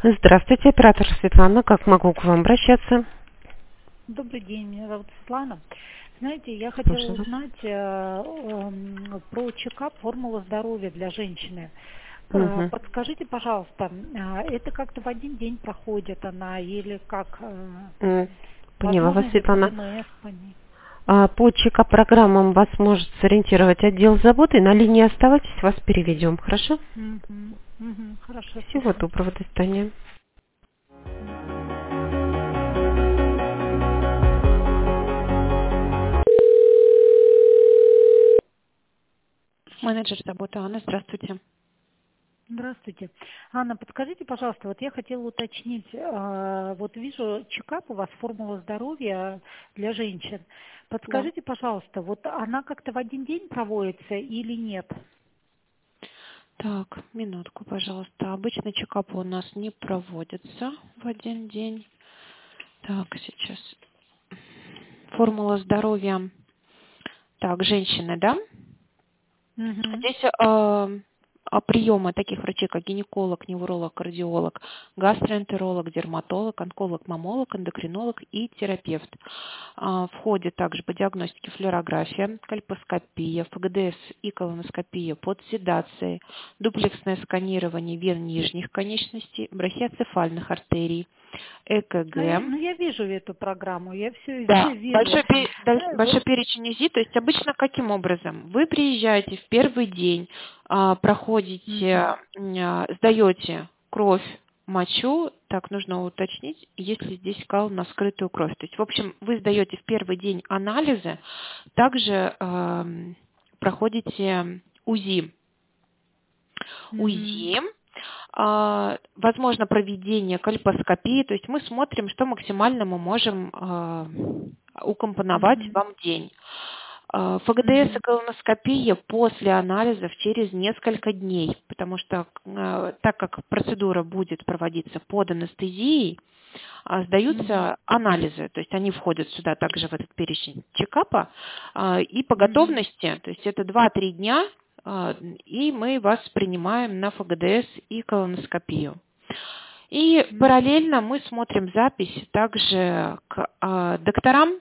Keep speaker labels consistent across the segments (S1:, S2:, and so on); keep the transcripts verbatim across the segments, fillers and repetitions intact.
S1: Здравствуйте, оператор Светлана. Как могу к вам обращаться?
S2: Добрый день, меня зовут Светлана. Знаете, я хотела
S1: Слушаю вас.
S2: узнать э, эм, про чекап «Формула здоровья» для женщины. Э,
S1: Мгм.
S2: Подскажите, пожалуйста, э, это как-то в один день проходит она или как? э,
S1: М, Поняла вас,
S2: Возможно ли по
S1: Светлана.
S2: ДМС по ней?
S1: А по чекап-программам вас может сориентировать отдел заботы. На линии оставайтесь, вас переведем. Хорошо?
S2: Мгм, мгм, Хорошо,
S1: Всего
S2: спасибо.
S1: доброго, до свидания.
S2: Мгм.
S1: Менеджер заботы Анна, здравствуйте.
S2: Здравствуйте. Анна, подскажите, пожалуйста, вот я хотела уточнить, э, вот вижу чекап у вас «Формула здоровья» для женщин.
S1: Да.
S2: Подскажите, пожалуйста, вот она как-то в один день проводится или нет?
S1: Так, минутку, пожалуйста. Обычно чекапы у нас не проводятся в один день. Так, сейчас. Формула здоровья. Так, женщины, да?
S2: Мгм.
S1: Здесь э, а, приемы таких врачей, как гинеколог, невролог, кардиолог, гастроэнтеролог, дерматолог, онколог, мамолог, эндокринолог и терапевт. А, Входит также по диагностике флюорография, кольпоскопия, ФГДС и колоноскопия под седацией, дуплексное сканирование вен нижних конечностей, брахиоцефальных артерий,
S2: Ну, я,
S1: ЭКГ.
S2: ну, я вижу эту программу, я все
S1: Да,
S2: вижу.
S1: большой, пе- да-
S2: Э,
S1: большой
S2: Вот.
S1: перечень УЗИ. То есть обычно каким образом? Вы приезжаете в первый день, а, проходите,
S2: Мгм.
S1: м, а, сдаете кровь, мочу, так нужно уточнить, если здесь кал на скрытую кровь. То есть, в общем, вы сдаете в первый день анализы, также ам, проходите УЗИ.
S2: Мгм.
S1: УЗИ, а, возможно проведение кольпоскопии, то есть мы смотрим, что максимально мы можем а, укомпоновать
S2: Мгм.
S1: вам в день. А, ФГДС и
S2: Мгм.
S1: колоноскопия после анализов через несколько дней, потому что а, так как процедура будет проводиться под анестезией, а,
S2: Мгм.
S1: сдаются анализы, то есть они входят сюда также в этот перечень чекапа, а, и по
S2: Мгм.
S1: готовности, то есть это два-три дня, а, и мы вас принимаем на ФГДС и колоноскопию. И
S2: Мгм.
S1: параллельно мы смотрим запись также к а, докторам,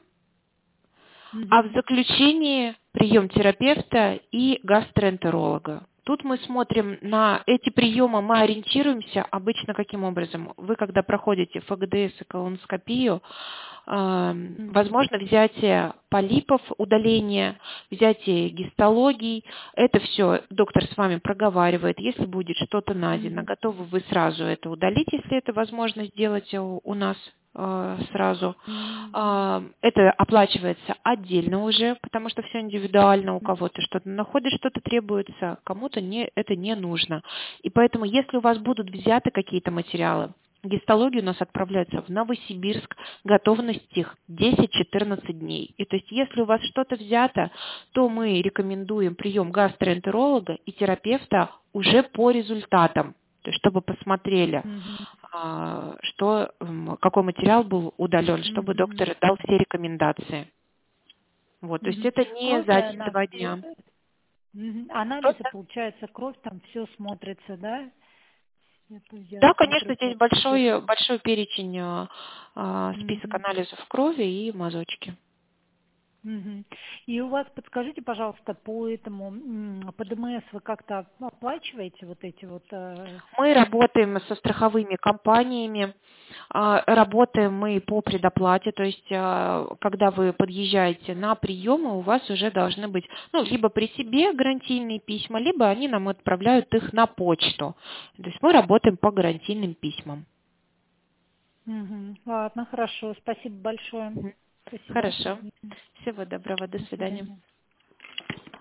S1: а в
S2: Мгм.
S1: заключении прием терапевта и гастроэнтеролога. Тут мы смотрим на эти приемы, мы ориентируемся обычно каким образом. Вы, когда проходите ФГДС и колоноскопию, э,
S2: Мгм.
S1: возможно взятие полипов, удаление, взятие гистологий. Это все доктор с вами проговаривает. Если будет что-то найдено,
S2: Мгм.
S1: готовы вы сразу это удалить, если это возможно сделать у у нас э, сразу.
S2: Мгм.
S1: А, Это оплачивается отдельно уже, потому что все индивидуально, у кого-то что-то находит, что-то требуется, кому-то не, это не нужно. И поэтому, если у вас будут взяты какие-то материалы, гистология у нас отправляется в Новосибирск, готовность их десять-четырнадцать дней. И то есть, если у вас что-то взято, то мы рекомендуем прием гастроэнтеролога и терапевта уже по результатам, то есть, чтобы посмотрели,
S2: Мгм.
S1: а, что, м, какой материал был удален, чтобы
S2: Мгм.
S1: доктор дал все рекомендации. Вот, то есть
S2: Мгм.
S1: это не
S2: Кровь
S1: за
S2: она
S1: один-два
S2: все,
S1: дня.
S2: анализы,
S1: Просто-
S2: получается, кровь там все смотрится, да? Это
S1: Да,
S2: взято
S1: конечно, здесь
S2: ультразвуковой.
S1: большой, большой перечень, а, а, список
S2: Мгм.
S1: анализов крови и мазочки.
S2: Мгм. И у вас, подскажите, пожалуйста, по этому, м, по ДМС вы как-то оплачиваете вот эти вот... э,
S1: Мы работаем со страховыми компаниями, а, работаем мы по предоплате, то есть а, когда вы подъезжаете на приемы, у вас уже должны быть, ну, либо при себе гарантийные письма, либо они нам отправляют их на почту. То есть мы работаем по гарантийным письмам.
S2: Мгм. Ладно, хорошо, спасибо большое.
S1: Мгм.
S2: Спасибо.
S1: Хорошо.
S2: Мгм.
S1: Всего доброго. До
S2: До
S1: свидания.
S2: свидания.